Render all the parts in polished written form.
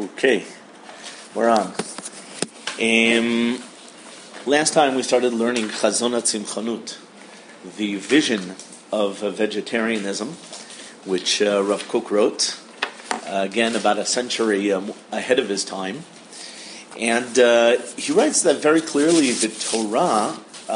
Okay, we're on. Last time we started learning Chazon HaTzimchanut, the vision of vegetarianism, which Rav Kook wrote, again about a century ahead of his time. And he writes that very clearly the Torah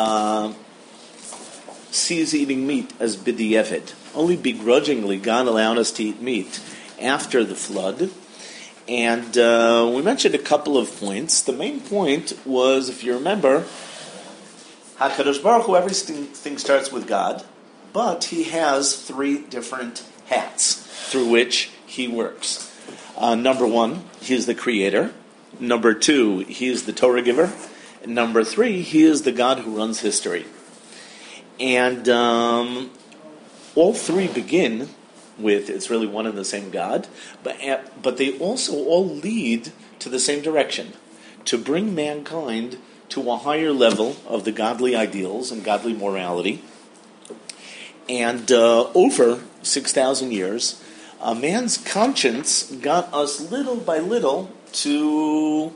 sees eating meat as b'di'evet. Only begrudgingly God allowed us to eat meat after the flood. And we mentioned a couple of points. The main point was, if you remember, HaKadosh Baruch Hu, everything starts with God, but He has three different hats through which He works. Number one, He is the Creator. Number two, He is the Torah giver. And number three, He is the God who runs history. And all three begin with, it's really one and the same God, but they also all lead to the same direction, to bring mankind to a higher level of the godly ideals and godly morality. And over 6,000 years, man's conscience got us little by little to...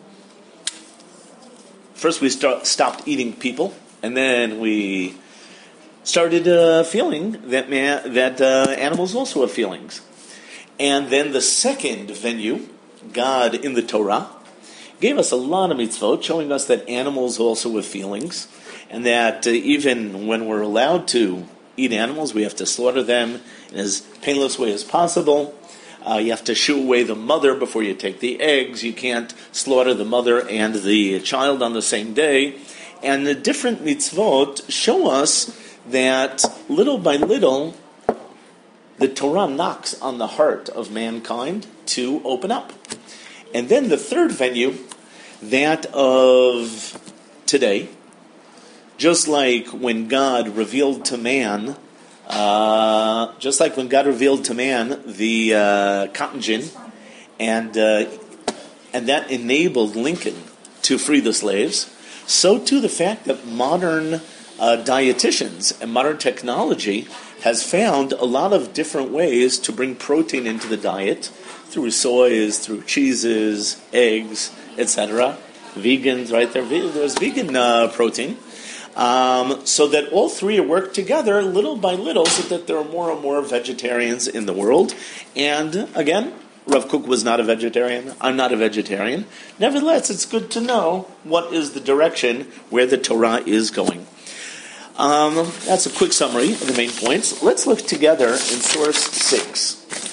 First we stopped eating people, and then we started feeling that animals also have feelings. And then the second venue, God in the Torah, gave us a lot of mitzvot, showing us that animals also have feelings, and that even when we're allowed to eat animals, we have to slaughter them in as painless way as possible. You have to shoo away the mother before you take the eggs. You can't slaughter the mother and the child on the same day. And the different mitzvot show us that little by little, the Torah knocks on the heart of mankind to open up. And then the third venue, that of today, just like when God revealed to man, the cotton gin, and that enabled Lincoln to free the slaves, so too the fact that modern dietitians and modern technology has found a lot of different ways to bring protein into the diet through soys, through cheeses, eggs, etc. Vegans, right? There's vegan protein. So that all three work together little by little so that there are more and more vegetarians in the world. And again, Rav Kook was not a vegetarian. I'm not a vegetarian. Nevertheless, it's good to know what is the direction where the Torah is going. That's a quick summary of the main points. Let's look together in source 6.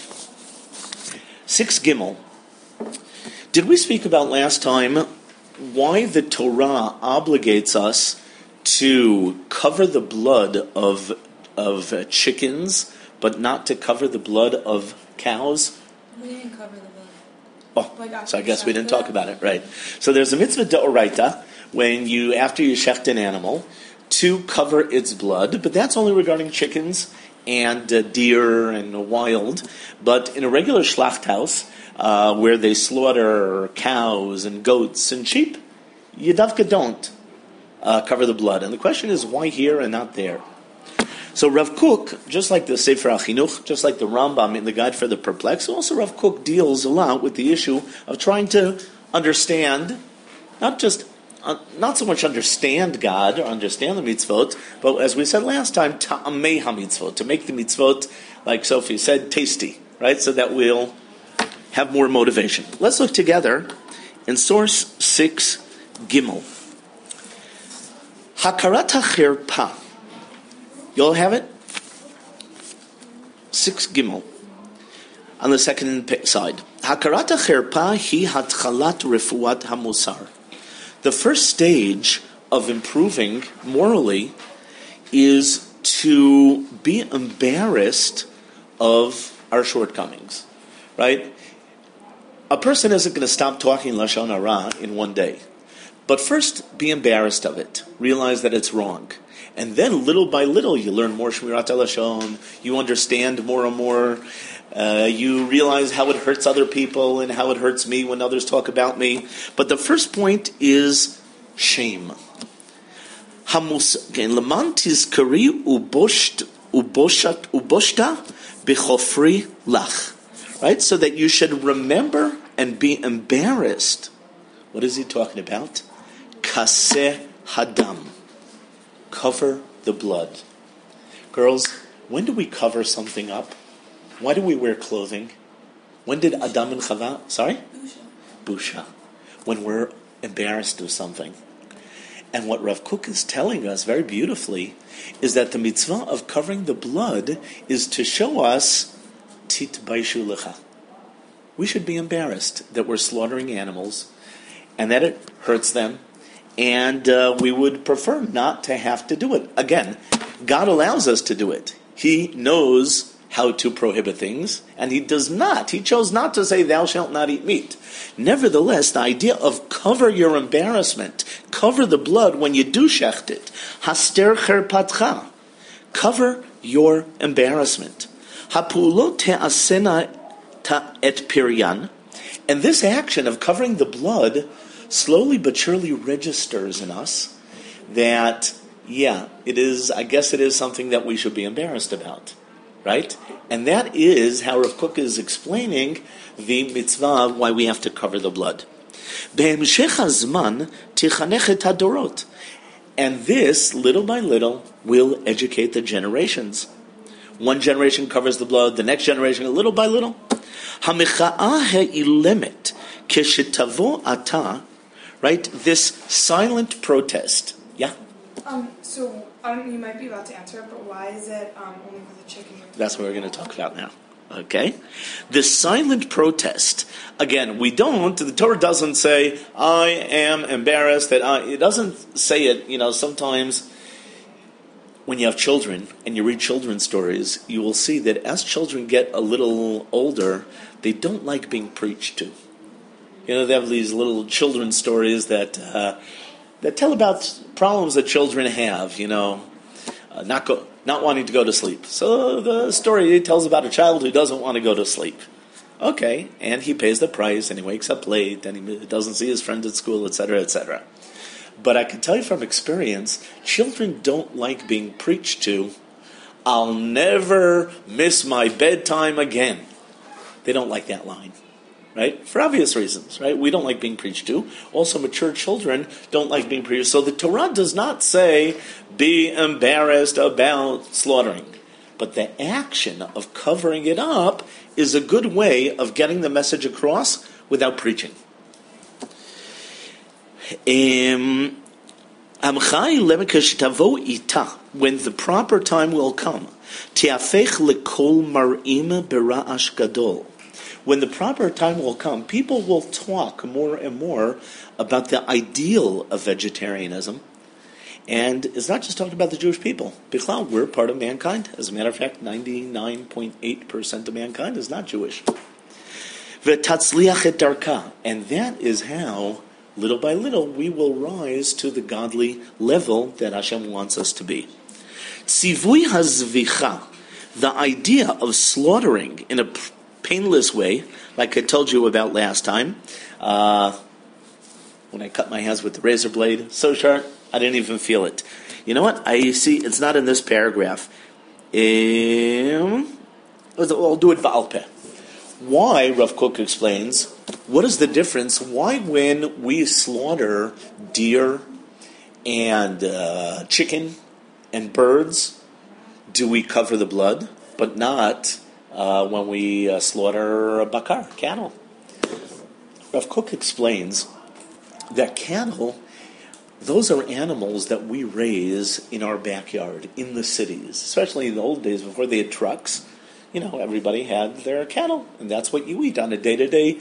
6 Gimel. Did we speak about last time why the Torah obligates us to cover the blood of chickens, but not to cover the blood of cows? We didn't cover the blood. Oh, so I guess we didn't talk about it, right? So there's a mitzvah d'oraita when after you shecht an animal, to cover its blood, but that's only regarding chickens and deer and wild. But in a regular schlachthouse, where they slaughter cows and goats and sheep, you davka don't cover the blood. And the question is, why here and not there? So Rav Kook, just like the Sefer HaChinuch, just like the Rambam in the Guide for the Perplexed, also Rav Kook deals a lot with the issue of trying to understand, not so much understand God or understand the mitzvot, but as we said last time, ta'amei ha-mitzvot, to make the mitzvot, like Sophie said, tasty, right? So that we'll have more motivation. Let's look together in source 6 Gimel. Hakarat ha-chirpa. You all have it? 6 Gimel. On the second side. Hakarat ha-chirpa hi hatchalat refuat ha-musar. The first stage of improving morally is to be embarrassed of our shortcomings, right? A person isn't going to stop talking Lashon Hara in one day. But first, be embarrassed of it. Realize that it's wrong. And then, little by little, you learn more Shmirat HaLashon, you understand more and more, you realize how it hurts other people and how it hurts me when others talk about me. But the first point is shame. Leman tizkari uboshta b'chofri lach. Right? So that you should remember and be embarrassed. What is he talking about? Kaseh hadam. Cover the blood. Girls, when do we cover something up? Why do we wear clothing? When did Adam and Chava? Sorry? Busha. When we're embarrassed of something. And what Rav Kook is telling us very beautifully is that the mitzvah of covering the blood is to show us titbaishu lecha. We should be embarrassed that we're slaughtering animals and that it hurts them, and we would prefer not to have to do it. Again, God allows us to do it. He knows how to prohibit things, and he does not. He chose not to say, thou shalt not eat meat. Nevertheless, the idea of cover your embarrassment, cover the blood when you do shecht it, haster cherpatcha, cover your embarrassment. Ha'pulot te'asena et piryan, and this action of covering the blood slowly but surely registers in us that, it is, I guess it is something that we should be embarrassed about. Right? And that is how Rav Kook is explaining the mitzvah, why we have to cover the blood. And this, little by little, will educate the generations. One generation covers the blood, the next generation, little by little. Right? This silent protest. Yeah? So you might be about to answer it, but why is it only for the chicken? That's what we're going to talk about now. Okay? The silent protest. Again, the Torah doesn't say, I am embarrassed, it doesn't say it, sometimes when you have children and you read children's stories, you will see that as children get a little older, they don't like being preached to. They have these little children's stories that tell about problems that children have, not wanting to go to sleep. So the story tells about a child who doesn't want to go to sleep. Okay, and he pays the price, and he wakes up late, and he doesn't see his friends at school, etc., etc. But I can tell you from experience, children don't like being preached to, I'll never miss my bedtime again. They don't like that line. Right? For obvious reasons, right? We don't like being preached to. Also, mature children don't like being preached. So the Torah does not say, be embarrassed about slaughtering. But the action of covering it up is a good way of getting the message across without preaching. When the proper time will come, when the proper time will come, people will talk more and more about the ideal of vegetarianism. And it's not just talking about the Jewish people. Bichlal, we're part of mankind. As a matter of fact, 99.8% of mankind is not Jewish. V'tatzliach et darka. And that is how, little by little, we will rise to the godly level that Hashem wants us to be. Tzivui hazvicha, the idea of slaughtering in a painless way, like I told you about last time, when I cut my hands with the razor blade, so sharp, I didn't even feel it. You know what? I see it's not in this paragraph. I'll do it v'alpeh. Why, Rav Kook explains, what is the difference? Why when we slaughter deer and chicken and birds do we cover the blood, but not when we slaughter bakar, cattle? Rav Kook explains that cattle, those are animals that we raise in our backyard, in the cities. Especially in the old days before they had trucks. Everybody had their cattle, and that's what you eat on a day-to-day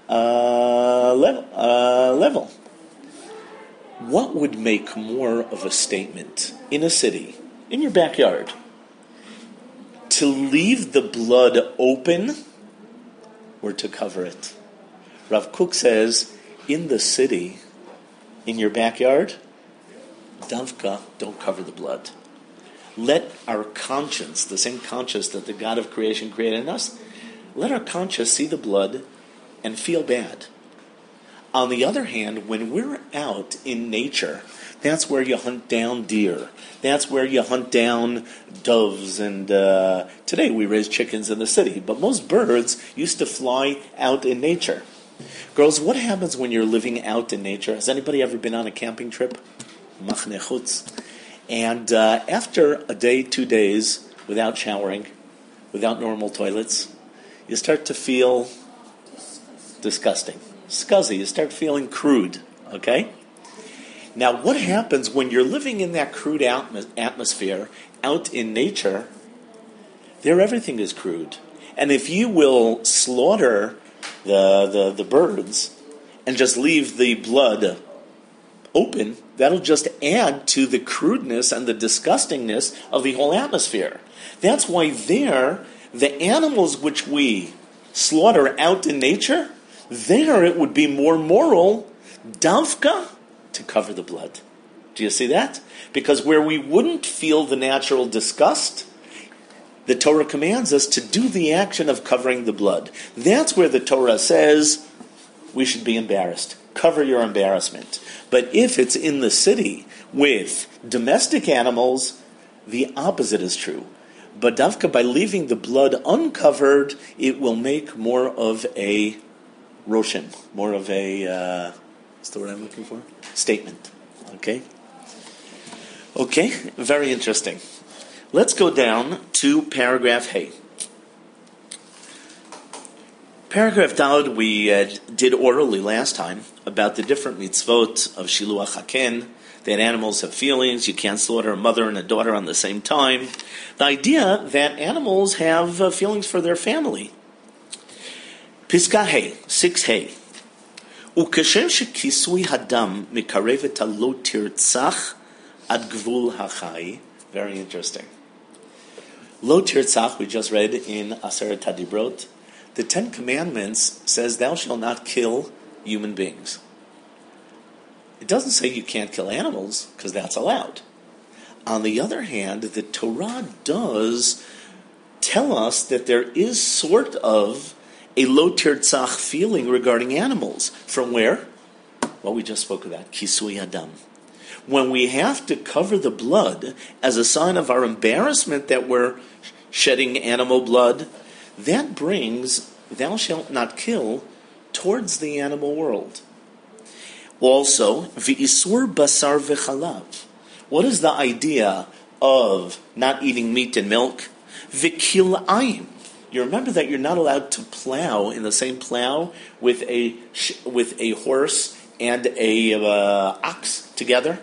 level. What would make more of a statement in a city, in your backyard, to leave the blood open or to cover it? Rav Kook says, in the city, in your backyard, davka, don't cover the blood. Let our conscience, the same conscience that the God of creation created in us, let our conscience see the blood and feel bad. On the other hand, when we're out in nature, that's where you hunt down deer. That's where you hunt down doves. And today we raise chickens in the city. But most birds used to fly out in nature. Girls, what happens when you're living out in nature? Has anybody ever been on a camping trip? Machne chutz. And after a day, 2 days, without showering, without normal toilets, you start to feel disgusting. Scuzzy. You start feeling crude, okay? Now, what happens when you're living in that crude atmosphere, out in nature? There, everything is crude. And if you will slaughter the birds and just leave the blood open, that'll just add to the crudeness and the disgustingness of the whole atmosphere. That's why there, the animals which we slaughter out in nature, there it would be more moral, davka, to cover the blood. Do you see that? Because where we wouldn't feel the natural disgust, the Torah commands us to do the action of covering the blood. That's where the Torah says we should be embarrassed. Cover your embarrassment. But if it's in the city with domestic animals, the opposite is true. But davka, by leaving the blood uncovered, it will make more of a roshem, more of a, what's the word I'm looking for? Statement. Okay? Okay, very interesting. Let's go down to paragraph Hey. Paragraph Daled we did orally last time about the different mitzvot of Shiluach HaKen, that animals have feelings, you can't slaughter a mother and a daughter on the same time. The idea that animals have feelings for their family. Piska Hey, 6 Hey. Ukashem shekisui hadam mikarev et lo tirtzach ad gvul hachai. Very interesting. Lo tirtzach, we just read in Aseret HaDibrot. The 10 Commandments says, thou shalt not kill human beings. It doesn't say you can't kill animals, because that's allowed. On the other hand, the Torah does tell us that there is sort of a lo tirtzach feeling regarding animals. From where? Well, we just spoke of that. Kisui Adam. When we have to cover the blood as a sign of our embarrassment that we're shedding animal blood, that brings thou shalt not kill towards the animal world. Also, v'isur basar v'chalav. What is the idea of not eating meat and milk? V'kilayim. You remember that you're not allowed to plow in the same plow with a horse and a ox together?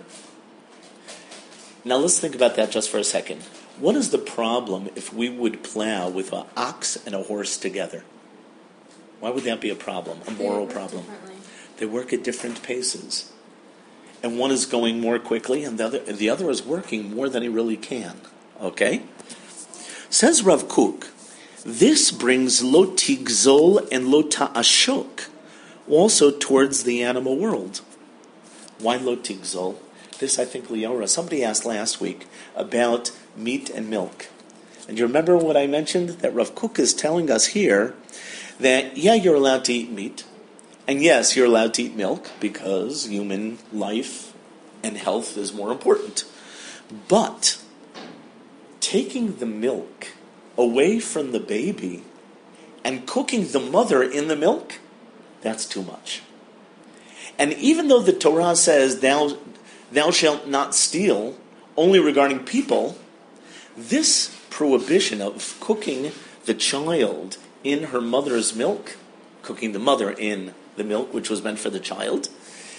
Now let's think about that just for a second. What is the problem if we would plow with an ox and a horse together? Why would that be a problem, a moral problem? They work at different paces. And one is going more quickly, and the other is working more than he really can. Okay? Says Rav Kook, this brings lo tigzol and lo ta'ashok also towards the animal world. Why lo tigzol? This, I think, Leora, somebody asked last week about meat and milk. And you remember what I mentioned? That Rav Kook is telling us here that, yeah, you're allowed to eat meat. And yes, you're allowed to eat milk because human life and health is more important. But taking the milk away from the baby and cooking the mother in the milk, that's too much. And even though the Torah says thou shalt not steal, only regarding people, this prohibition of cooking the child in her mother's milk, cooking the mother in the milk which was meant for the child,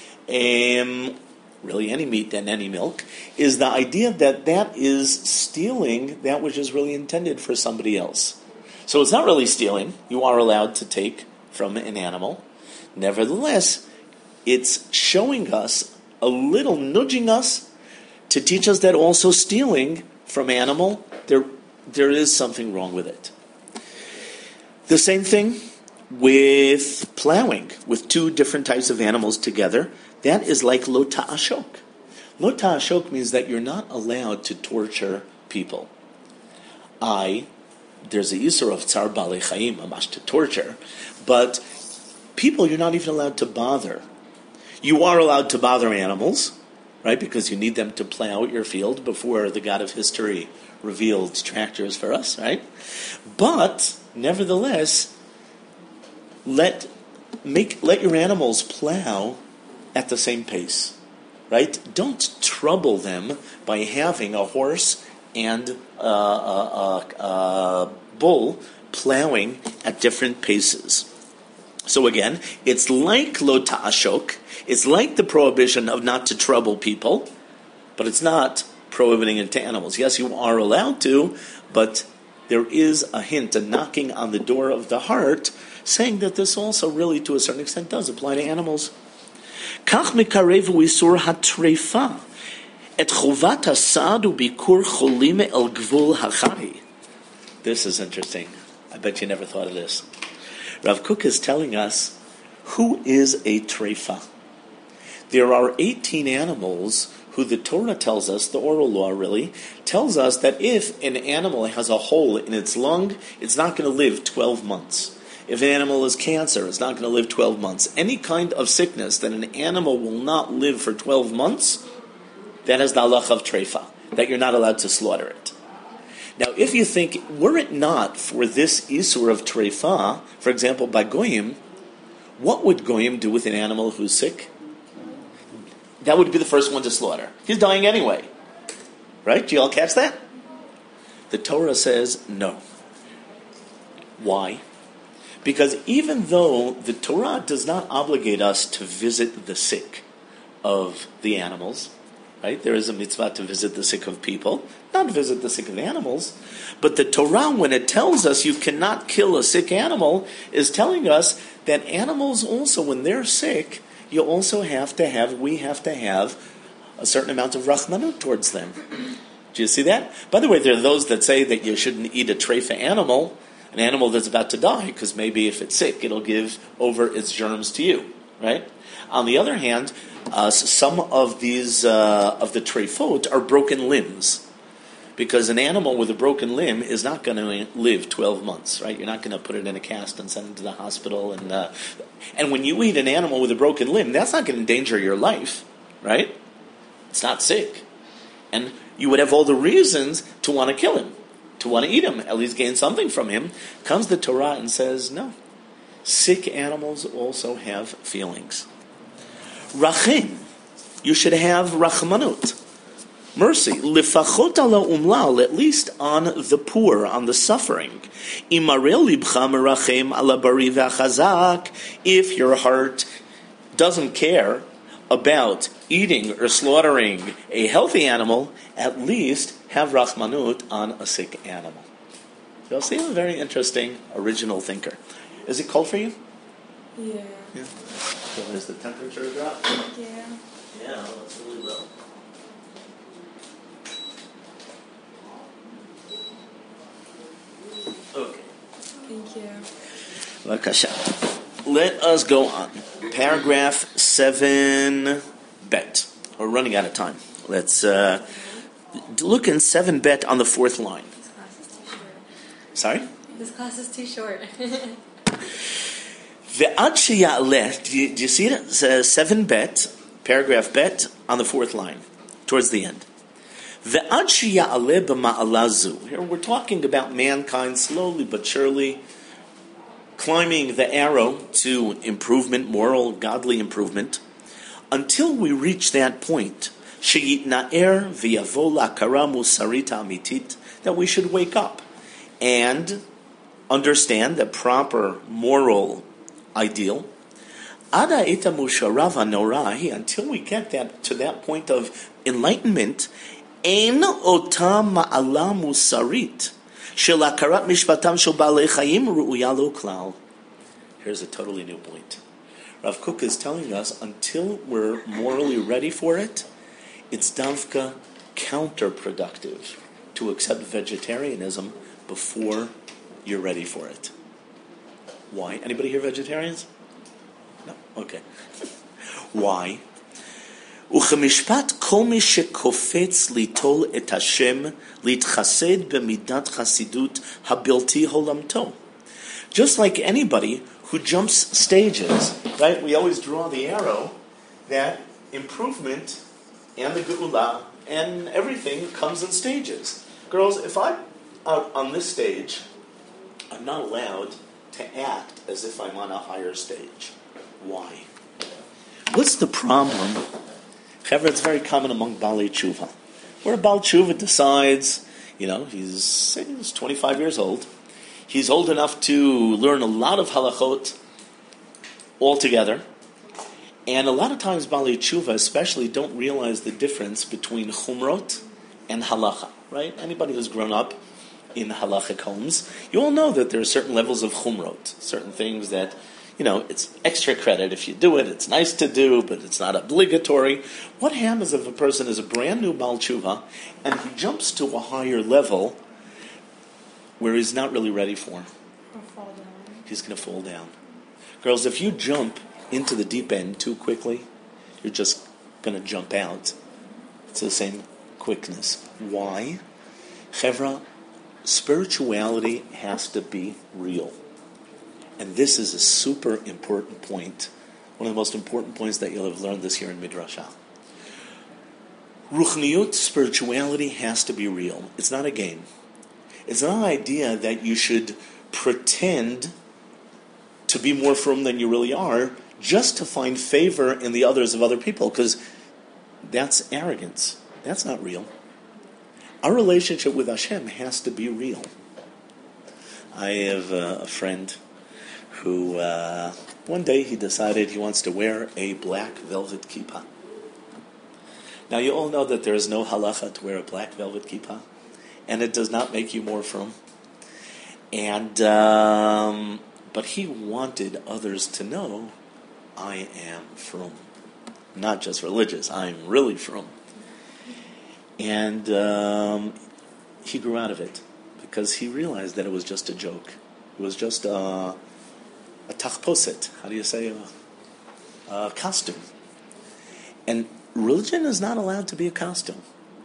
really any meat and any milk, is the idea that that is stealing that which is really intended for somebody else. So it's not really stealing. You are allowed to take from an animal. Nevertheless, it's showing us a little, nudging us to teach us that also stealing from animal, there is something wrong with it. The same thing with plowing, with two different types of animals together. That is like lo ta'ashok. Lo ta'ashok means that you're not allowed to torture people. There's a yisur of tsar balei chayim, amash, to torture, but people you're not even allowed to bother. You are allowed to bother animals, right, because you need them to plow your field before the God of history revealed tractors for us, right? But, nevertheless, let let your animals plow at the same pace, right? Don't trouble them by having a horse and a bull plowing at different paces. So again, it's like lo ta'ashok. It's like the prohibition of not to trouble people, but it's not prohibiting it to animals. Yes, you are allowed to, but there is a hint, a knocking on the door of the heart, saying that this also really, to a certain extent, does apply to animals. Kach mikarevu isur hatreifa et chovat hasad ubikur cholim el gvul hachai. This is interesting. I bet you never thought of this. Rav Kook is telling us, who is a treifa? There are 18 animals who the Torah tells us, the oral law really, tells us that if an animal has a hole in its lung, it's not going to live 12 months. If an animal has cancer, it's not going to live 12 months. Any kind of sickness that an animal will not live for 12 months, that is the halach of treifa, that you're not allowed to slaughter it. Now, if you think, were it not for this isur of treifa, for example, by goyim, what would goyim do with an animal who's sick? That would be the first one to slaughter. He's dying anyway. Right? Do you all catch that? The Torah says no. Why? Because even though the Torah does not obligate us to visit the sick of the animals, right? There is a mitzvah to visit the sick of people, not visit the sick of animals. But the Torah, when it tells us you cannot kill a sick animal, is telling us that animals also, when they're sick, we have to have a certain amount of rachmanut towards them. Do you see that? By the way, there are those that say that you shouldn't eat a treifa animal, an animal that's about to die, because maybe if it's sick, it'll give over its germs to you, right? On the other hand, some of these of the treifot are broken limbs, because an animal with a broken limb is not going to live 12 months, right? You're not going to put it in a cast and send it to the hospital. And when you eat an animal with a broken limb, that's not going to endanger your life, right? It's not sick. And you would have all the reasons to want to kill him, to want to eat him, at least gain something from him. Comes the Torah and says, no. Sick animals also have feelings. Rachim, you should have rachmanut. Mercy, lifachot ala umlal, at least on the poor, on the suffering. Imarel libcha merachem ala bari v'achazak. If your heart doesn't care about eating or slaughtering a healthy animal, at least have rachmanut on a sick animal. You'll see, a very interesting, original thinker. Is it cold for you? Yeah. So is the temperature drop? Yeah. Yeah, that's really low. Okay. Thank you. Lakasha. Let us go on. Paragraph 7 bet. We're running out of time. Let's look in 7 bet on the 4th line. This class is too short. Sorry? This class is too short. Ve'ad sheya'aleh. Do you see it? It says 7 bet, paragraph bet on the 4th line, towards the end. Ve'ad sheya'aleh b'ma'alazu. Here we're talking about mankind slowly but surely climbing the arrow to improvement, moral, godly improvement, until we reach that point, sheyitna'er v'yavo la'akara musarita amitit, that we should wake up and understand the proper moral ideal. Ada ita musharava norahi, until we get to that point of enlightenment, ein ota ma'ala musarit shel akarat mishpatam shel ba'alei chayim ru'uya lo klal. Here's a totally new point. Rav Kook is telling us, until we're morally ready for it, it's davka counterproductive to accept vegetarianism before you're ready for it. Why? Anybody here vegetarians? No? Okay. Why? וכמשפט כל מי שקופץ ליטול את השם, להתחסד במידת חסידות הבלתי הולמתו. Just like anybody who jumps stages, right? We always draw the arrow that improvement and the geula and everything comes in stages. Girls, if I'm out on this stage, I'm not allowed to act as if I'm on a higher stage. Why? What's the problem? However, it's very common among Balei Tshuva, where a Baal Tshuva decides, he's 25 years old. He's old enough to learn a lot of halachot altogether. And a lot of times Balei Tshuva especially don't realize the difference between chumrot and halacha, right? Anybody who's grown up in halachic homes, you all know that there are certain levels of chumrot, certain things that, it's extra credit if you do it, it's nice to do, but it's not obligatory. What happens if a person is a brand new Baal Tshuva and he jumps to a higher level where he's not really ready for? He's going to fall down. Girls, if you jump into the deep end too quickly, you're just going to jump out. It's the same quickness. Why? Chevra, spirituality has to be real. And this is a super important point. One of the most important points that you'll have learned this year in Midrashah. Ruchniut, spirituality, has to be real. It's not a game. It's not an idea that you should pretend to be more frum than you really are just to find favor in the others of other people, because that's arrogance. That's not real. Our relationship with Hashem has to be real. I have a friend who one day he decided he wants to wear a black velvet kippah. Now you all know that there is no halacha to wear a black velvet kippah, and it does not make you more frum. And but he wanted others to know, I am frum, not just religious. I'm really frum. And he grew out of it because he realized that it was just a joke. It was just a tachposet. How do you say a costume? And religion is not allowed to be a costume.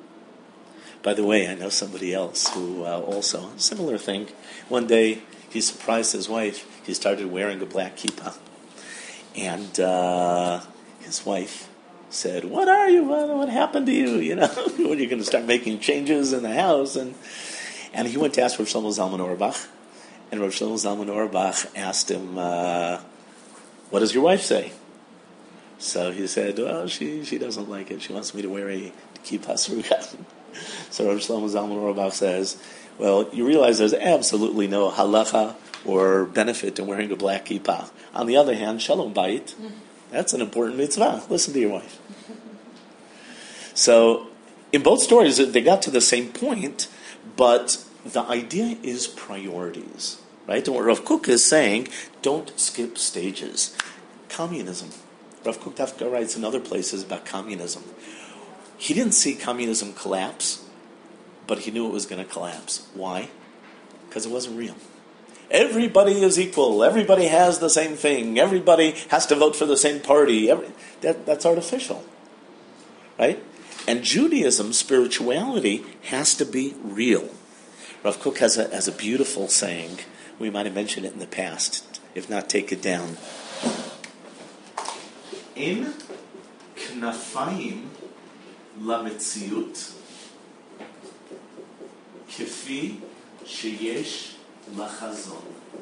By the way, I know somebody else who also, similar thing. One day, he surprised his wife. He started wearing a black kippah. And his wife said, what are you? What happened to you? When you're going to start making changes in the house? And he went to ask Rav Shlomo Zalman Auerbach. And Rav Shlomo Zalman Auerbach asked him, what does your wife say? So he said, well, she doesn't like it. She wants me to wear a kippah sruga. So Rav Shlomo Zalman Auerbach says, well, you realize there's absolutely no halacha or benefit in wearing a black kippah. On the other hand, shalom bayit, that's an important mitzvah. Listen to your wife. So in both stories, they got to the same point, but the idea is priorities, right? And what Rav Kook is saying, don't skip stages. Communism. Rav Kook Dafka writes in other places about communism. He didn't see communism collapse, but he knew it was going to collapse. Why? Because it wasn't real. Everybody is equal. Everybody has the same thing. Everybody has to vote for the same party. That's artificial, right? And Judaism, spirituality, has to be real. Rav Kook has a beautiful saying. We might have mentioned it in the past. If not, take it down. In knafayim lametziut kefi sheyesh lachazon.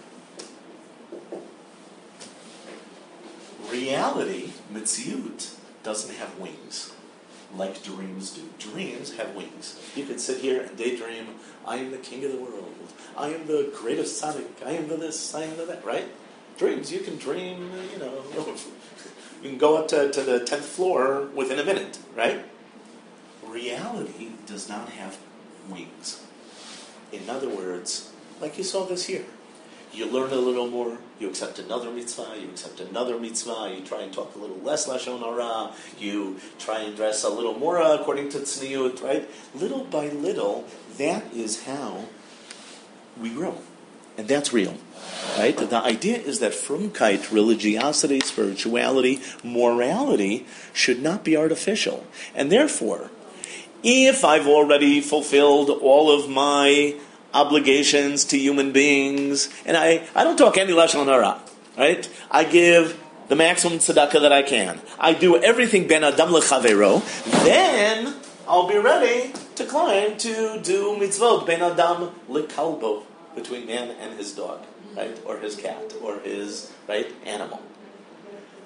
Reality, metziut, doesn't have wings like dreams do. Dreams have wings. You could sit here and daydream, I am the king of the world. I am the greatest tzaddik. I am the this, I am the that, right? Dreams, you can dream, you can go up to the 10th floor within a minute, right? Reality does not have wings. In other words, like you saw this here, you learn a little more, you accept another mitzvah, you try and talk a little less lashon hara, you try and dress a little more according to tzniut, right? Little by little, that is how we grow. And that's real, right? The idea is that frumkeit, religiosity, spirituality, morality, should not be artificial. And therefore, if I've already fulfilled all of my obligations to human beings, and I don't talk any lashon hara, right? I give the maximum tzedakah that I can. I do everything ben adam lechavero. Then I'll be ready to climb to do mitzvot ben adam lekalbo, between man and his dog, right, or his cat, or his animal.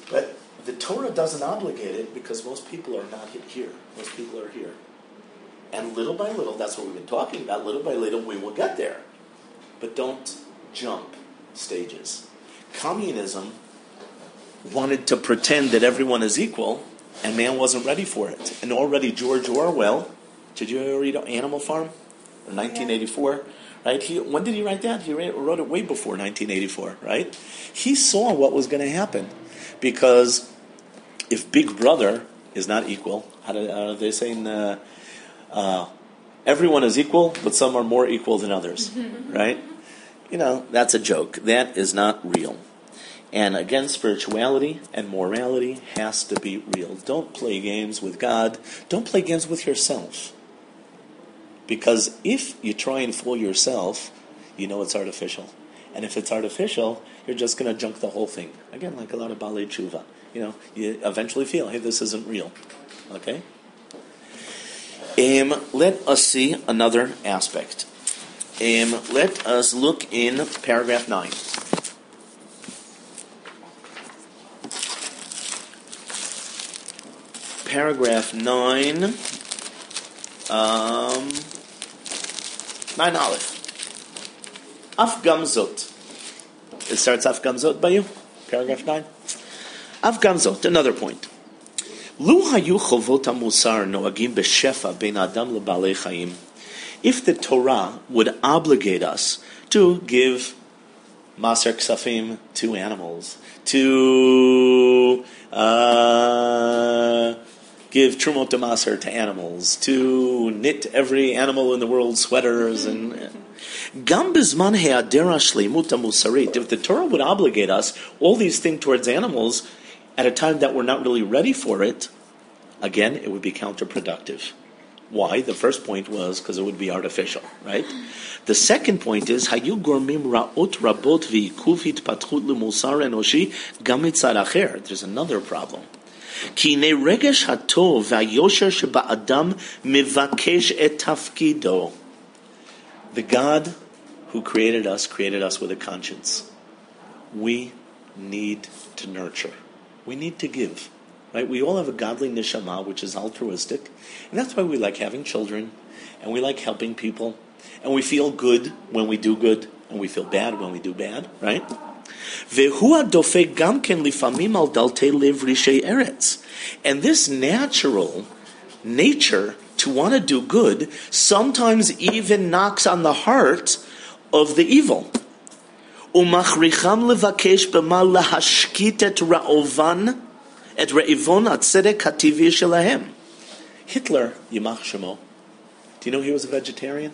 But the Torah doesn't obligate it because most people are not here. Most people are here. And little by little, that's what we've been talking about, little by little we will get there. But don't jump stages. Communism wanted to pretend that everyone is equal, and man wasn't ready for it. And already George Orwell, did you ever read Animal Farm? 1984, right? When did he write that? He wrote it way before 1984, right? He saw what was going to happen. Because if Big Brother is not equal, how do they say in everyone is equal, but some are more equal than others, right? That's a joke. That is not real. And again, spirituality and morality has to be real. Don't play games with God. Don't play games with yourself. Because if you try and fool yourself, it's artificial. And if it's artificial, you're just going to junk the whole thing. Again, like a lot of Balei Tshuva. You eventually feel, hey, this isn't real. Okay? Let us see another aspect. Let us look in paragraph 9. Paragraph 9, 9 Aleph. Af Gamzot. It starts Af Gamzot by you? Paragraph 9. Af Gamzot, another point. Lu hayu chovot hamusar noagim b'shefa bein adam lebalei chayim. If the Torah would obligate us to give maser ksafim to animals, to give trumot de maser to animals, to knit every animal in the world sweaters, and gam bizman he'ader hashleimut hamusarit. If the Torah would obligate us all these things towards animals at a time that we're not really ready for it, again, it would be counterproductive. Why? The first point was because it would be artificial, right? The second point is hayu gormim ra'ot rabot v'ikuv hitpatchut l'musar enoshi gam mitzad acher. There's another problem. Ki ne regesh hatov v'ayosher sheba'adam mivakesh et tafkido. The God who created us with a conscience. We need to nurture. We need to give. Right? We all have a godly neshama, which is altruistic. And that's why we like having children, and we like helping people, and we feel good when we do good, and we feel bad when we do bad, right? And this natural nature to want to do good sometimes even knocks on the heart of the evil. Et re'ivon atzedek hativi shelahem. Hitler, Yimach Shemo. Do you know he was a vegetarian?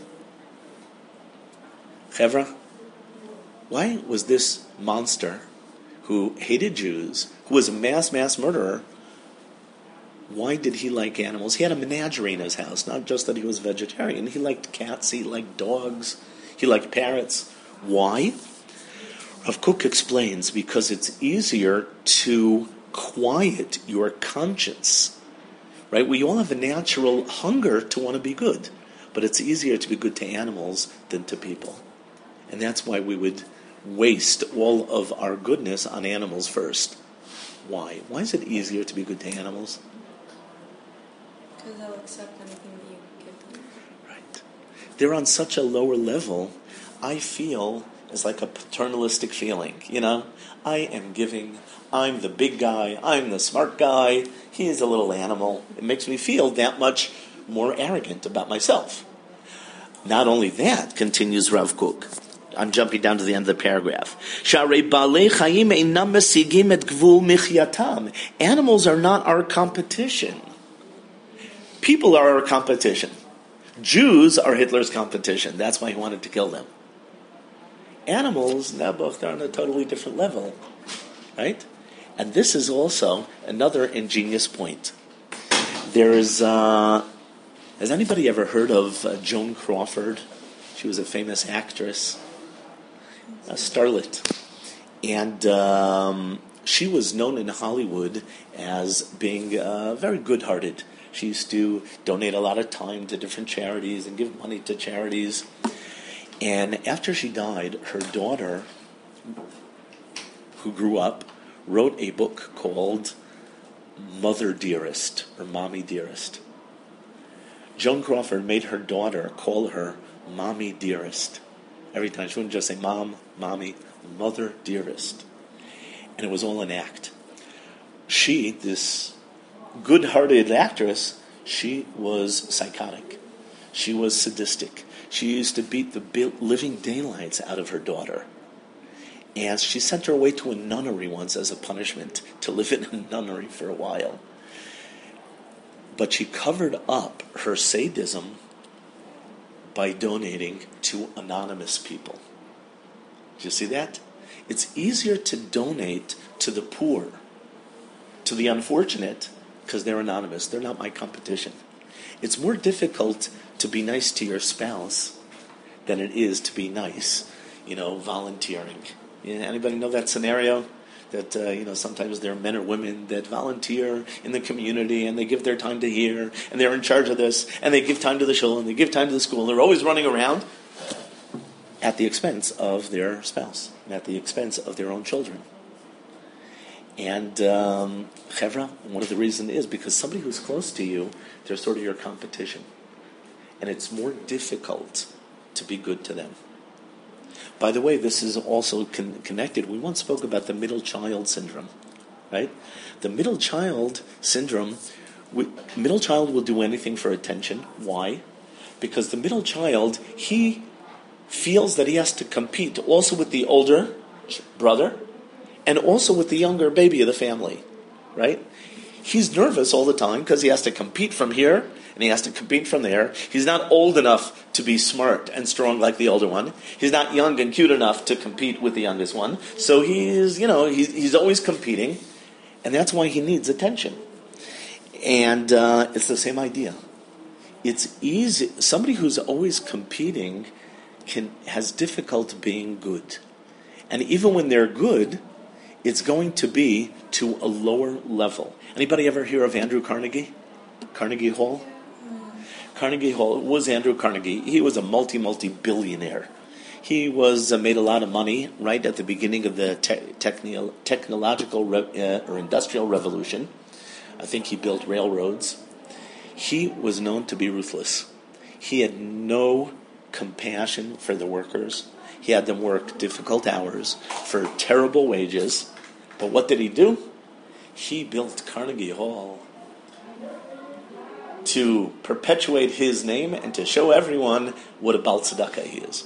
Chevra? Why was this monster who hated Jews, who was a mass murderer, why did he like animals? He had a menagerie in his house, not just that he was a vegetarian. He liked cats, he liked dogs, he liked parrots. Why? Rav Kook explains, because it's easier to quiet your conscience, right? We all have a natural hunger to want to be good, but it's easier to be good to animals than to people. And that's why we would waste all of our goodness on animals first. Why? Why is it easier to be good to animals? Because they'll accept anything that you give them. Right. They're on such a lower level, I feel it's like a paternalistic feeling, I am giving, I'm the big guy, I'm the smart guy, he is a little animal. It makes me feel that much more arrogant about myself. Not only that, continues Rav Kook, I'm jumping down to the end of the paragraph. Animals are not our competition. People are our competition. Jews are Hitler's competition. That's why he wanted to kill them. Animals, Nabuch, they're on a totally different level. Right? And this is also another ingenious point. There is, has anybody ever heard of Joan Crawford? She was a famous actress, a starlet. And she was known in Hollywood as being very good-hearted. She used to donate a lot of time to different charities and give money to charities. And after she died, her daughter, who grew up, wrote a book called Mother Dearest, or Mommy Dearest. Joan Crawford made her daughter call her Mommy Dearest. Every time. She wouldn't just say Mom, Mommy, Mother Dearest. And it was all an act. She, this good-hearted actress, she was psychotic. She was sadistic. She used to beat the living daylights out of her daughter. And she sent her away to a nunnery once as a punishment, to live in a nunnery for a while. But she covered up her sadism by donating to anonymous people. Do you see that? It's easier to donate to the poor, to the unfortunate, because they're anonymous. They're not my competition. It's more difficult to be nice to your spouse than it is to be nice, volunteering. Anybody know that scenario? That, sometimes there are men or women that volunteer in the community and they give their time to here and they're in charge of this and they give time to the shul and they give time to the school. They're always running around at the expense of their spouse and at the expense of their own children. And Chevra, one of the reasons is because somebody who's close to you, they're sort of your competition. And it's more difficult to be good to them. By the way, this is also connected. We once spoke about the middle child syndrome, right? The middle child syndrome, middle child will do anything for attention. Why? Because the middle child, he feels that he has to compete also with the older brother and also with the younger baby of the family, right? He's nervous all the time because he has to compete from here and he has to compete from there. He's not old enough to be smart and strong like the older one. He's not young and cute enough to compete with the youngest one. So he's always competing, and that's why he needs attention. And it's the same idea. It's easy. Somebody who's always competing has difficulty being good. And even when they're good, it's going to be to a lower level. Anybody ever hear of Andrew Carnegie? Carnegie Hall? Carnegie Hall was Andrew Carnegie. He was a multi-billionaire. He was made a lot of money right at the beginning of the technological or industrial revolution. I think he built railroads. He was known to be ruthless. He had no compassion for the workers. He had them work difficult hours for terrible wages. But what did he do? He built Carnegie Hall to perpetuate his name and to show everyone what a Baal Tzedakah he is.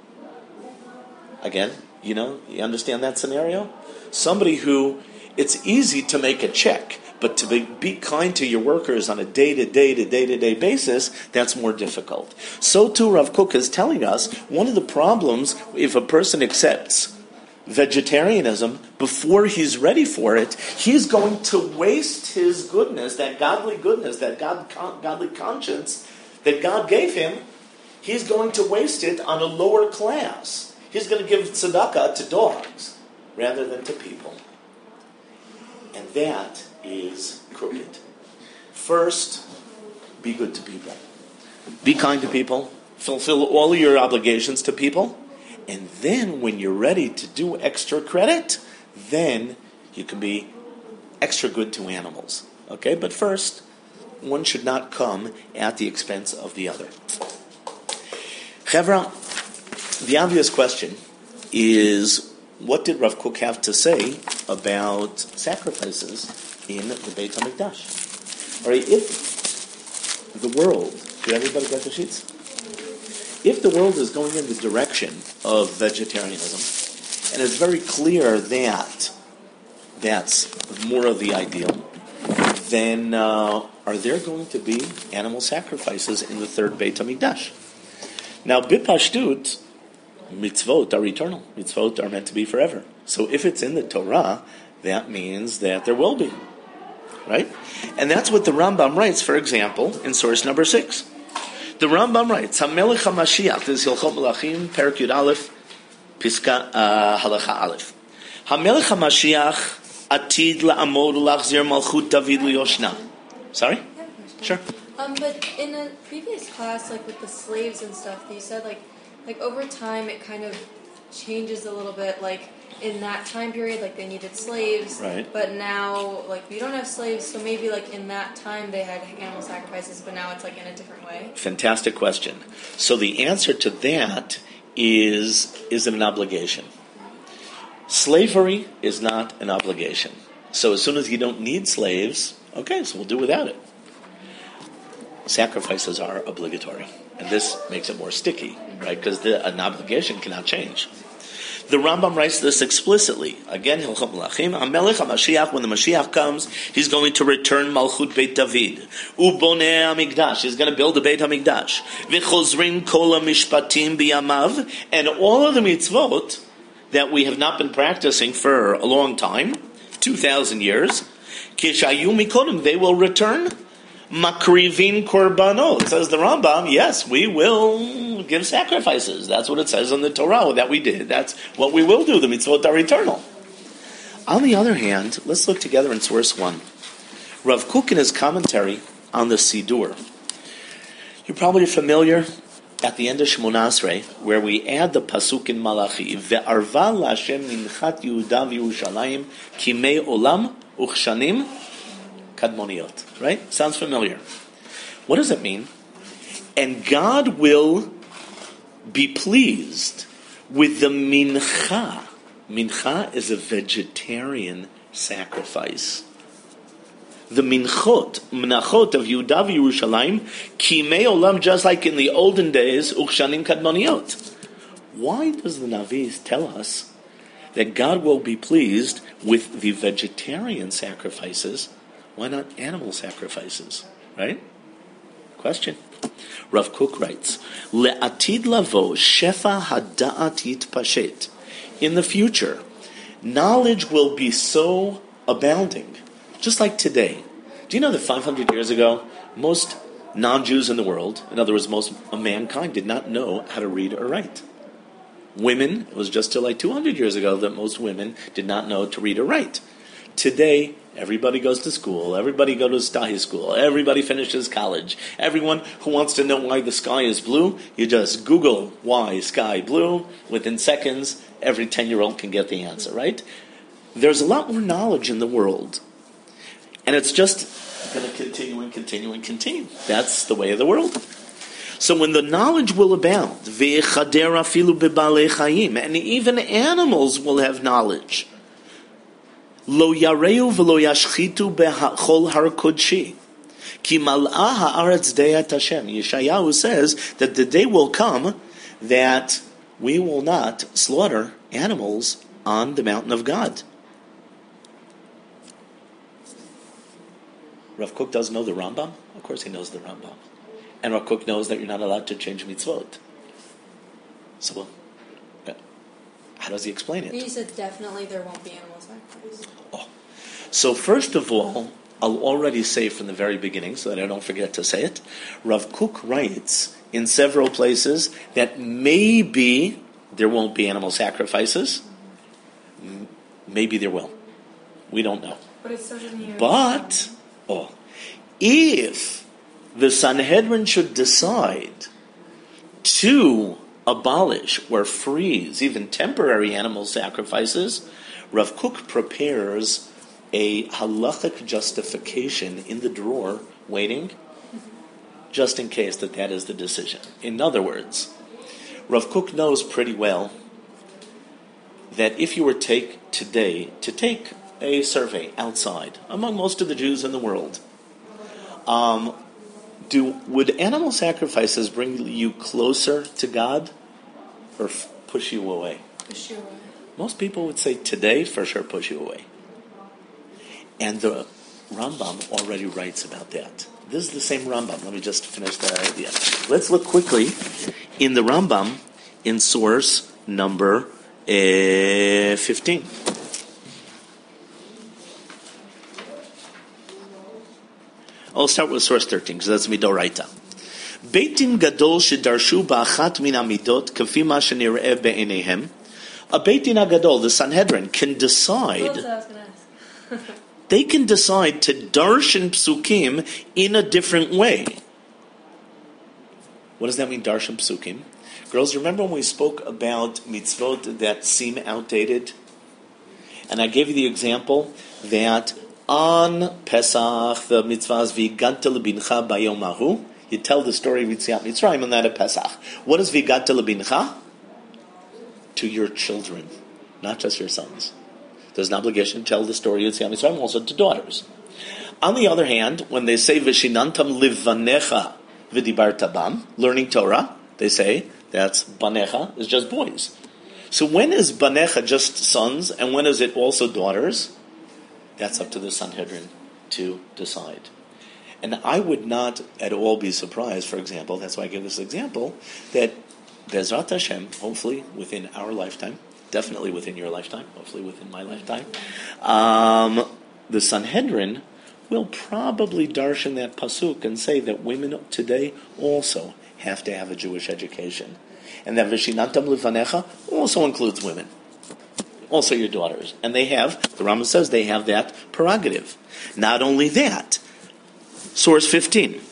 Again, you understand that scenario? Somebody who, it's easy to make a check, but to be kind to your workers on a day-to-day basis, that's more difficult. So too, Rav Kook is telling us, one of the problems, if a person accepts vegetarianism before he's ready for it, he's going to waste his goodness, that godly goodness, that godly conscience that God gave him. He's going to waste it on a lower class. He's going to give tzedakah to dogs rather than to people. And that is crooked. First, be good to people. Be kind to people. Fulfill all your obligations to people. And then when you're ready to do extra credit, then you can be extra good to animals. Okay? But first, one should not come at the expense of the other. Chevra, the obvious question is, what did Rav Kook have to say about sacrifices in the Beit HaMikdash? All right, if the world, did everybody get the sheets? If the world is going in the direction of vegetarianism, and it's very clear that that's more of the ideal, then are there going to be animal sacrifices in the third Beit HaMikdash? Now, bipashtut, mitzvot are eternal. Mitzvot are meant to be forever. So if it's in the Torah, that means that there will be. Right? And that's what the Rambam writes, for example, in source number 6. The Rambam writes, HaMelech HaMashiach, this is Hilchot Melachim, Perek Yud Aleph, Piska Halacha Aleph. HaMelech HaMashiach atid la'amod ulachzir malchut David liyoshna. Sorry? I have a question. Sure. But in a previous class, like with the slaves and stuff, you said like over time it kind of changes a little bit. Like in that time period, like they needed slaves. Right. But now, like we don't have slaves, so maybe like in that time they had animal sacrifices, but now it's like in a different way. Fantastic question. So the answer to that is it an obligation? Slavery is not an obligation. So as soon as you don't need slaves, okay, so we'll do without it. Sacrifices are obligatory. And this makes it more sticky, right? Because an obligation cannot change. The Rambam writes this explicitly. Again, Hilchot Melachim, HaMelech HaMashiach, when the Mashiach comes, he's going to return Malchut Beit David. Uboneh HaMikdash, he's going to build a Beit HaMikdash. V'chozrin kol HaMishpatim biyamav, and all of the mitzvot that we have not been practicing for a long time, 2,000 years, Kishayu Mikodem, they will return. Makrivin korbanot, says the Rambam. Yes, we will give sacrifices. That's what it says in the Torah that we did. That's what we will do. The mitzvot are eternal. On the other hand, let's look together in source 1. Rav Kook in his commentary on the Sidur. You're probably familiar at the end of Shemona Esrei, where we add the pasuk in Malachi, Ve'arva Lashem minchat Yehuda v'Yerushalayim kimei olam uchshanim kadmoniot. Right? Sounds familiar. What does it mean? And God will be pleased with the mincha. Mincha is a vegetarian sacrifice. The menachot of Yehuda v'Yerushalayim, kimei olam, just like in the olden days, uchshanim kadmoniot. Why does the Navi tell us that God will be pleased with the vegetarian sacrifices? Why not animal sacrifices? Right? Question. Rav Kook writes, Le'atid lavo shefa hada'at yitpashet. In the future, knowledge will be so abounding, just like today. Do you know that 500 years ago, most non-Jews in the world, in other words, most of mankind, did not know how to read or write? Women, it was just till like 200 years ago that most women did not know to read or write. Today, everybody goes to school, everybody goes to high school, everybody finishes college. Everyone who wants to know why the sky is blue, you just Google why sky blue. Within seconds, every 10-year-old can get the answer, right? There's a lot more knowledge in the world. And it's just going to continue and continue and continue. That's the way of the world. So when the knowledge will abound, and even animals will have knowledge. Lo yareu v'lo yashchitu bechol har kodshi. Ki mal'ah ha'aretz deyat Hashem. Yeshayahu says that the day will come that we will not slaughter animals on the mountain of God. Rav Kook doesn't know the Rambam? Of course he knows the Rambam. And Rav Kook knows that you're not allowed to change mitzvot. So, how does he explain it? He said definitely there won't be animal sacrifice. So first of all, I'll already say from the very beginning, so that I don't forget to say it, Rav Kook writes in several places that maybe there won't be animal sacrifices. Maybe there will. We don't know. But it says in here. But, if the Sanhedrin should decide to abolish or freeze even temporary animal sacrifices, Rav Kook prepares a halachic justification in the drawer, waiting, just in case that is the decision. In other words, Rav Kook knows pretty well that if you were today to take a survey outside among most of the Jews in the world, would animal sacrifices bring you closer to God or push you away? Push you away. Most people would say today for sure push you away. And the Rambam already writes about that. This is the same Rambam. Let me just finish that idea. Let's look quickly in the Rambam in source number 15. I'll start with source 13 because that's Midoraita. Beitin gadol shedarshu ba'achat min amidot kafi ma shenireh be'eneihem. A Beitin Gadol, the Sanhedrin, can decide. They can decide to darshan psukim in a different way. What does that mean, darshan psukim? Girls, remember when we spoke about mitzvot that seem outdated? And I gave you the example that on Pesach, the mitzvah is V'higanta lebincha bayom ahu. You tell the story of Yetziat Mitzrayim and that at Pesach. What is V'higanta lebincha? To your children, not just your sons. There's an obligation to tell the story of Yetziat Mitzrayim also to daughters. On the other hand, when they say V'shinantam livvanecha v'dibarta bam, learning Torah, they say that's banecha is just boys. So when is banecha just sons, and when is it also daughters? That's up to the Sanhedrin to decide. And I would not at all be surprised, for example, that's why I give this example, that Be'ezrat Hashem, hopefully within our lifetime, definitely within your lifetime, hopefully within my lifetime, the Sanhedrin will probably darshan that pasuk and say that women today also have to have a Jewish education. And that V'shinantam Livanecha also includes women, also your daughters. And they have, the Rambam says, they have that prerogative. Not only that, source 15,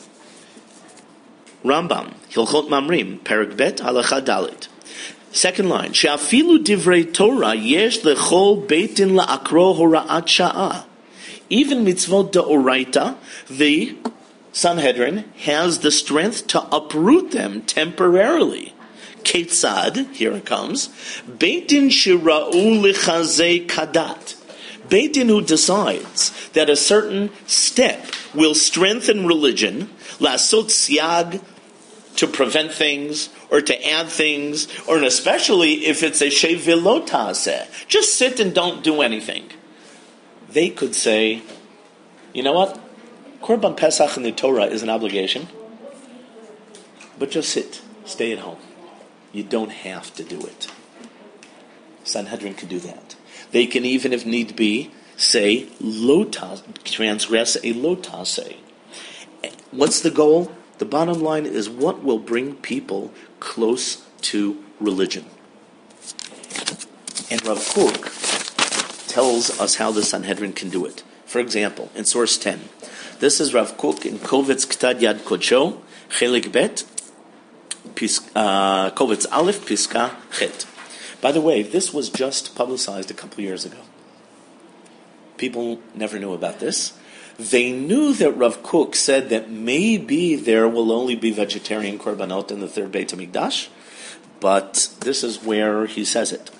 Rambam, Hilchot Mamrim, Perek Bet, Halacha Dalit. Second line, She'afilu divrei Torah yesh lechol beitin la'akro hora'at sha'ah. Even mitzvot de'oraita, the Sanhedrin has the strength to uproot them temporarily. Ketzad, here it comes, Beitin shira'u lichazei kadat. Beitin who decides that a certain step will strengthen religion, lasot siag, to prevent things, or to add things, or especially if it's a shevilotase, just sit and don't do anything. They could say, you know what? Korban Pesach in the Torah is an obligation, but just sit, stay at home. You don't have to do it. Sanhedrin can do that. They can even, if need be, say, transgress a lotase. What's the goal? The bottom line is what will bring people close to religion. And Rav Kook tells us how the Sanhedrin can do it. For example, in source 10, this is Rav Kook in Kovetz Ktad Yad Kodsho, Chelik Bet, Kovetz Aleph, Piska Chet. By the way, this was just publicized a couple years ago. People never knew about this. They knew that Rav Kook said that maybe there will only be vegetarian korbanot in the third Beit HaMikdash, but this is where he says it.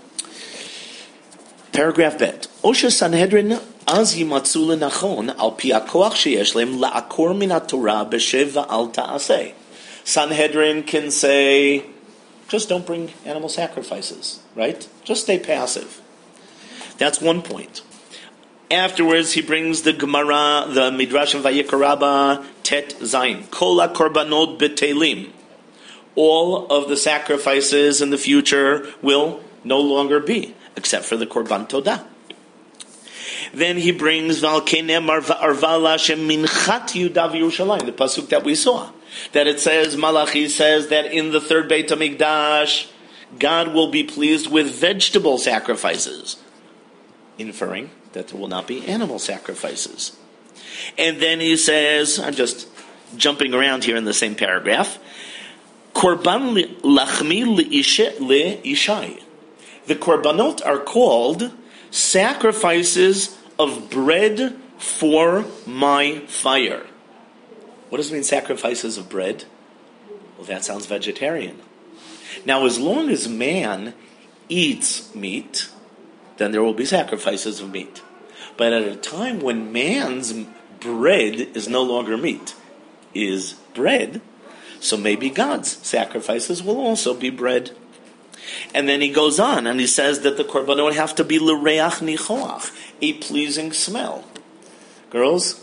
Paragraph Bet. Osha Sanhedrin az yimatzu lenachon al pi hakoach sheyesh lehem la'akor min haTorah b'shev va'al ta'aseh. Sanhedrin can say, just don't bring animal sacrifices, right? Just stay passive. That's one point. Afterwards, he brings the Gemara, the Midrash in Vayikra Rabbah, Tet Zayin. Kol hakorbanot betelim. All of the sacrifices in the future will no longer be, except for the Korban Todah. Then he brings Valkenem Arvala Shem Minchat Yudav Yerushalayim, the pasuk that we saw. That it says, Malachi says that in the third Beit HaMikdash, God will be pleased with vegetable sacrifices, inferring that there will not be animal sacrifices. And then he says, I'm just jumping around here in the same paragraph, Korban lachmi le'ishai. The korbanot are called sacrifices of bread for my fire. What does it mean, sacrifices of bread? Well, that sounds vegetarian. Now, as long as man eats meat, then there will be sacrifices of meat. But at a time when man's bread is no longer meat, is bread, so maybe God's sacrifices will also be bread. And then he goes on and he says that the korbanot have to be l'reach nichoach, a pleasing smell. Girls,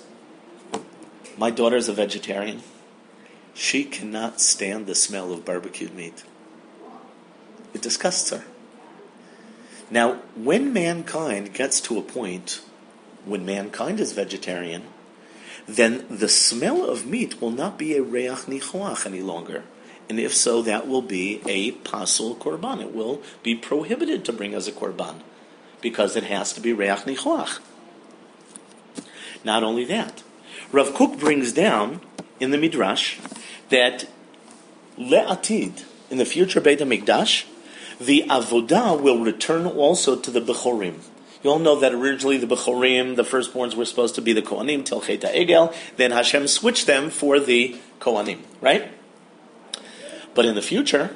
my daughter is a vegetarian. She cannot stand the smell of barbecued meat. It disgusts her. Now, when mankind gets to a point when mankind is vegetarian, then the smell of meat will not be a reach nichoach any longer. And if so, that will be a pasul korban. It will be prohibited to bring as a korban, because it has to be reach nichoach. Not only that, Rav Kook brings down in the Midrash that le'atid, in the future Beit HaMikdash, the avodah will return also to the Bechorim. You all know that originally the Bechorim, the firstborns, were supposed to be the Kohanim till Chet HaEgel. Then Hashem switched them for the Kohanim, right? But in the future,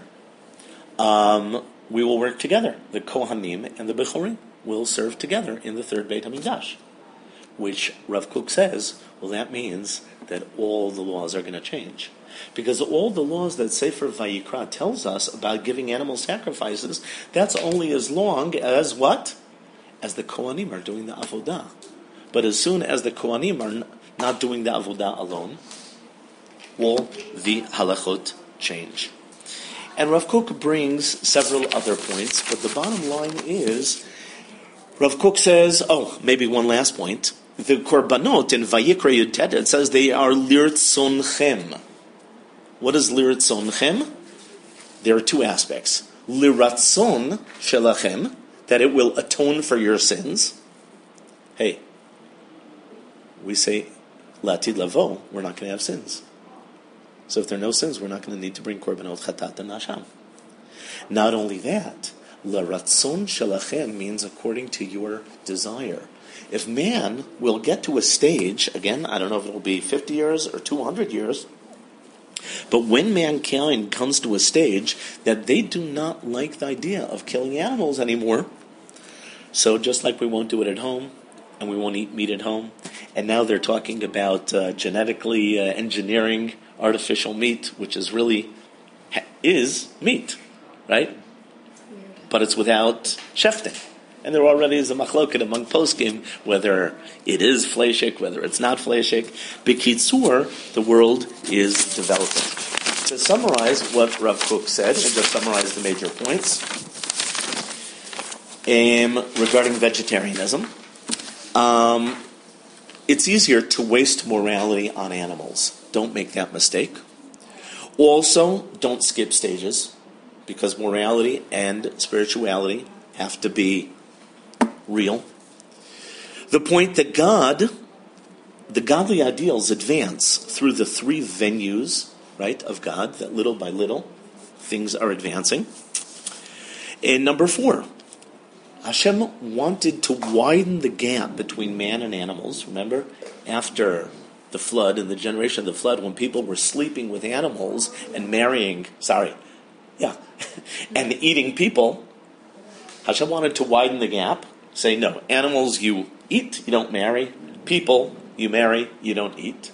we will work together. The Kohanim and the Bechorim will serve together in the third Beit HaMikdash, which Rav Kook says, well, that means that all the laws are going to change. Because all the laws that Sefer Vayikra tells us about giving animal sacrifices, that's only as long as what? As the Kohanim are doing the Avodah. But as soon as the Kohanim are not doing the Avodah alone, all the halachot change. And Rav Kook brings several other points, but the bottom line is, Rav Kook says, maybe one last point. The Korbanot in Vayikra Yutet, it says they are lirtzonchem. What is lirtzonchem? There are two aspects. Liratzon shelachem, that it will atone for your sins. Hey, we say, Latid Lavo, we're not going to have sins. So if there are no sins, we're not going to need to bring Korbanot Chatat and Nasham. Not only that, Laratzon Shalachem means according to your desire. If man will get to a stage, again, I don't know if it will be 50 years or 200 years, but when mankind comes to a stage that they do not like the idea of killing animals anymore, so just like we won't do it at home, and we won't eat meat at home, and now they're talking about genetically engineering artificial meat, which is really is meat, right? But it's without shefting. And there already is a machloket among poskim whether it is fleishik, whether it's not fleishik. B'kitzur, the world is developing. To summarize what Rav Kook said, and just summarize the major points regarding vegetarianism, it's easier to waste morality on animals. Don't make that mistake. Also, don't skip stages, because morality and spirituality have to be real. The point that the godly ideals advance through the three venues, right, of God, that little by little things are advancing. And number 4, Hashem wanted to widen the gap between man and animals. Remember, after the flood, in the generation of the flood, when people were sleeping with animals and and eating people, Hashem wanted to widen the gap. Say, no, animals you eat, you don't marry. People you marry, you don't eat.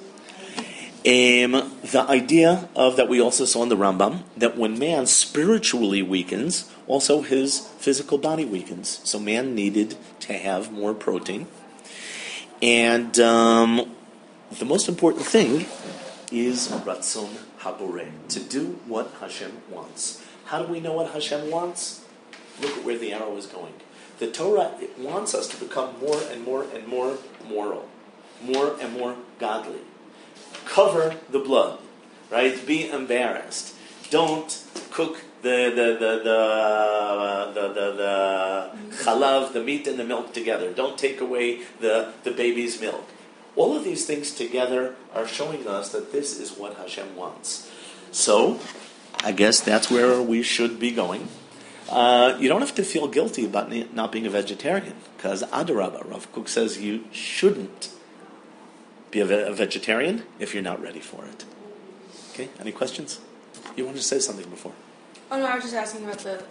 The idea of that we also saw in the Rambam, that when man spiritually weakens, also his physical body weakens. So man needed to have more protein. And the most important thing is Ratzon Haboreh, to do what Hashem wants. How do we know what Hashem wants? Look at where the arrow is going. The Torah, it wants us to become more and more and more moral, more and more godly. Cover the blood, right? Be embarrassed. Don't cook the chalav, the meat and the milk together. Don't take away the baby's milk. All of these things together are showing us that this is what Hashem wants. So, I guess that's where we should be going. You don't have to feel guilty about not being a vegetarian, because Adarabah, Rav Kook says you shouldn't be a vegetarian if you're not ready for it. Okay, any questions? You wanted to say something before? Oh no, I was just asking about the